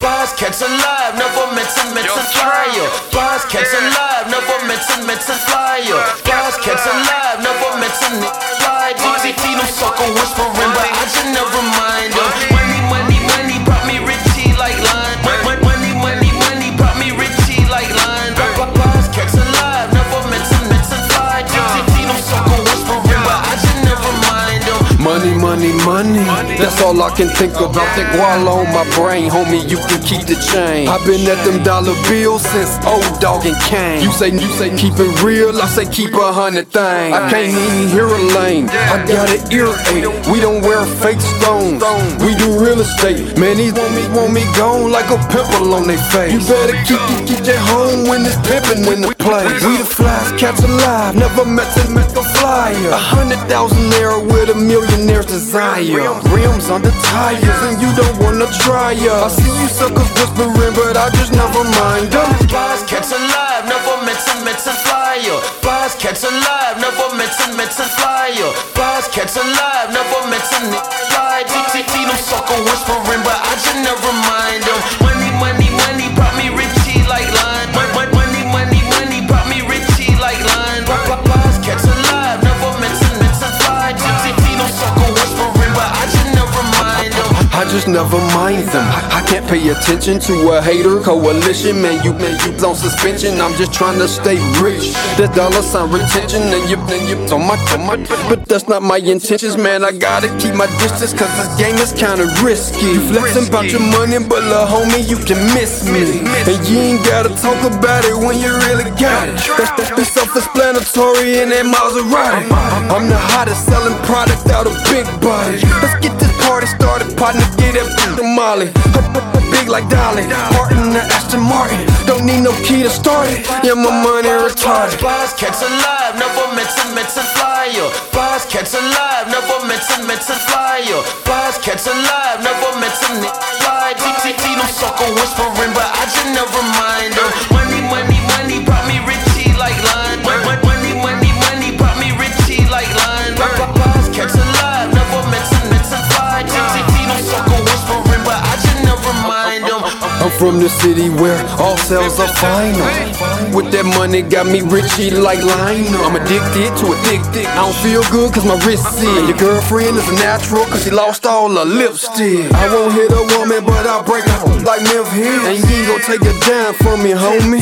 Bars catch alive, never meant to fly ya. Bars catch alive, never meant to fly ya. Bars catch alive, never meant to fly. DTT, them sucker whispering, but I just never mind them. Money, money, money, brought me Richie like line. Money, money, money, brought me Richie like line. Bars catch alive, never meant to fly. DTT, them sucker whispering, but I just never mind them. Money, money, money, that's all I can think about. That guala on my brain, homie, you can keep the chain. I've been at them dollar bills since old dog and Kane. You say keep it real, I say keep 100 things. I can't even hear a lane, I got an earache. We don't wear fake stones, we do real estate. Man, these want me gone like a pimple on their face. You better keep that home when it's pimpin' in the place. We the flies catch alive, never met the flyer. 100,000 there with a millionaire's desire. Rims under tires and you don't wanna try ya. I see you suckers whispering, but I just never mind them. Bars catch alive, never meant to fly ya. Bars catch alive, never meant to fly ya. Bars catch alive, never meant to fly. DTT, them sucker whispering, but I just never mind them. Money, money, money, brought me Richie like line. Money, money, money, brought me Richie like line. Bars catch alive, never meant to fly. DTT, them sucker whispering, but I just never mind them. I just never mind them. I can't pay attention to a hater coalition. Man, you on suspension. I'm just trying to stay rich. That dollar sign retention and you on my. But that's not my intentions, man. I gotta keep my distance, cause this game is kinda risky. You flexing about your money, but lil' homie, you can miss me. And you ain't gotta talk about it when you really got it. That's be self-explanatory in that Maserati. I'm the hottest selling product out of big body. Let's get this party started, partner. Get that Molly, big like Dolly, Martin and Aston Martin. Don't need no key to start it. Yeah, my money retarded. Bars catch alive, never meant to fly ya. Bars catch alive, never meant to fly ya. Bars catch alive, never meant to fly. DTT, them sucker whispering, but I just never mind them. Money, money, money, brought me Richie like line. Money, money, money, brought me Richie like line. Bars catch alive, never meant to fly. DTT, them sucker whispering, but I just never mind them. I'm from the city where all sales are final. With that money got me Richie like Lionel. I'm addicted to a dick. I don't feel good cause my wrist sick. Your girlfriend is a natural cause she lost all her lipstick. I won't hit a woman but I'll break her like Memphis. And you ain't gon' take a dime from me, homie.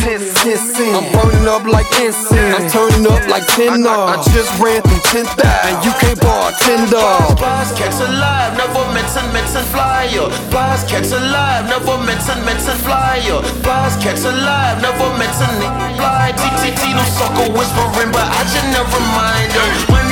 I'm burning up like incense. I'm turning up like 10 I just ran through 10,000 and you can't borrow $10. Bars catch alive, never meant to fly ya. Bars catch alive, never meant to fly ya. Bars catch alive, never meant to fly. DTT, them sucker whispering, but I just never mind them.